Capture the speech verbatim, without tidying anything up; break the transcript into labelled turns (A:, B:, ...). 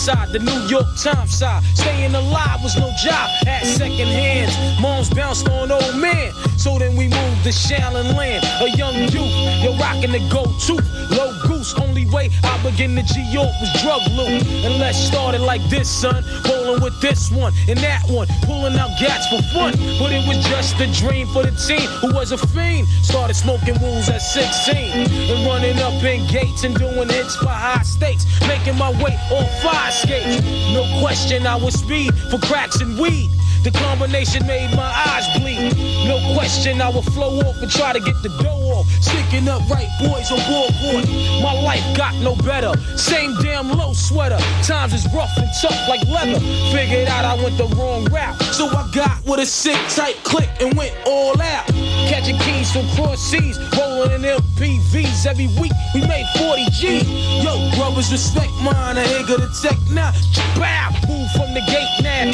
A: side, the New York Times side. Staying alive was no job, had second hands. Moms bounced on old man. So then we moved to Shaolin Land, a young youth. Yo, rocking the go-to, low goose. Only way I begin to G-York was drug loot. And let's start it like this, son. Rolling with this one and that one, pulling out gats for fun. But it was just a dream for the team who was a fiend. Started smoking wools at sixteen and running up in gates and doing hits for high stakes. Making my way on fire skates. No question I was speed for cracks and weed. The combination made my eyes bleed. No question I would flow off and try to get the dough off. Sticking up right boys on board board. My life got no better. Same damn low sweater. Times is rough and tough like leather. Figured out I went the wrong route. So I got with a sick tight click and went all out. Catching keys from cross seas. Rolling in M P Vs. Every week we made forty G's. Yo, brothers respect mine. I ain't gonna tech now. Bow. Move from the gate now.